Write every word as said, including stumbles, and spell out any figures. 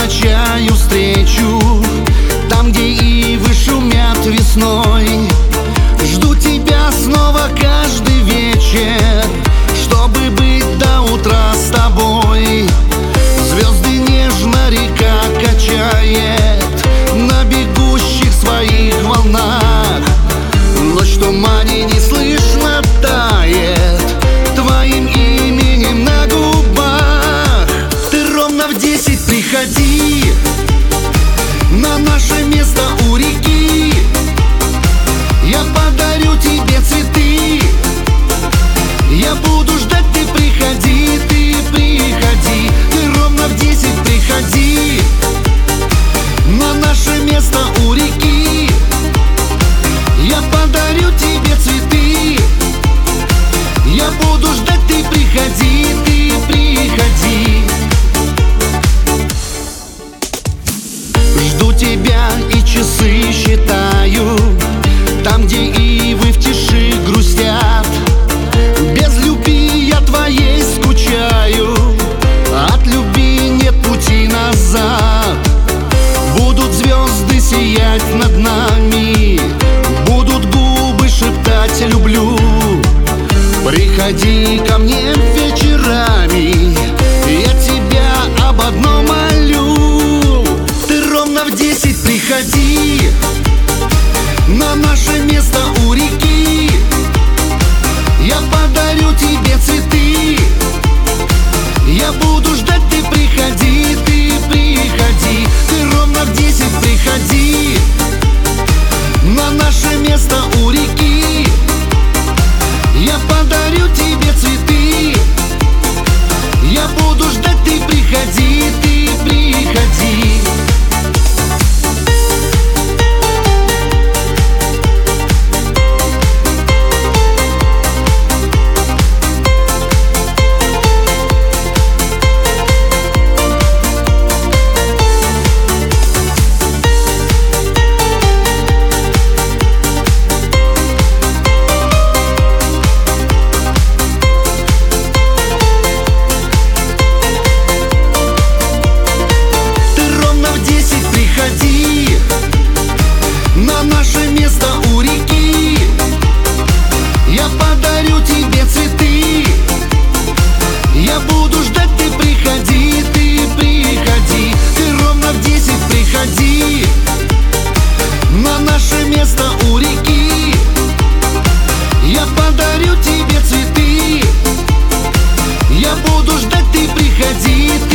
назначаю встречу там, где ивы шумят весной. Жду тебя снова каждый вечер, чтобы быть до утра с тобой. Звезды нежно река качает на бегущих своих волнах. Ночь в тумане неслышно тает твоим именем на губах. Ты ровно в десять приходи на наше место у реки. Я подарю тебе цветы, я буду ждать, ты приходи, ты приходи. Ты ровно в десять приходи на наше место у реки. Я подарю тебе цветы, я буду ждать, ты приходи, ты приходи. Жду тебя и часы считаю там, где ивы в тиши грустят. Без любви я твоей скучаю, от любви нет пути назад. Будут звезды сиять над нами, будут губы шептать «люблю». Приходи ко мне вечерами, я тебя об одном молю. Ты ровно в десять приходи на наше место у реки. Я подарю тебе цветы, я буду ждать, ты приходи, ты приходи. Ты ровно в десять приходи на наше место у реки. Я подарю тебе цветы, я буду ждать, ты приходи, ты приходи. На наше место у реки. Я подарю тебе цветы, я буду ждать, ты приходи, ты приходи. Ты ровно в десять приходи на наше место у реки. Я подарю тебе цветы, я буду ждать, ты приходи.